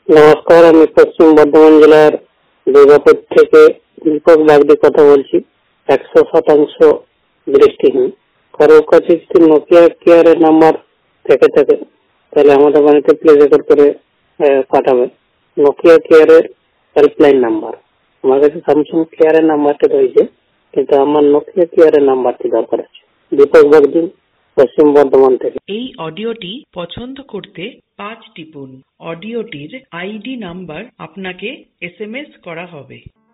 নমস্কার, আমি পশ্চিম বর্ধমান জেলার দুর্গাপুর থেকে দীপক বাগদি কথা বলছি। 100% দৃষ্টিহীন। কারোর কাছে যদি নোকিয়া কেয়ারের নাম্বার থেকে থাকে তাহলে আমাদের বাড়িতে প্লিজ রেকর্ড করে পাঠাবে। নোকিয়া কেয়ারের হেল্পলাইন নাম্বার। আমার কাছে স্যামসাং কেয়ারের নাম্বারটা রয়েছে, কিন্তু আমার নোকিয়া কেয়ারের নাম্বারটি দরকার আছে। দীপক বাগদি, পশ্চিম বর্ধমান থেকে। এই অডিওটি পছন্দ করতে 5 টিপুন। অডিওটির আইডি নাম্বার আপনাকে SMS করা হবে।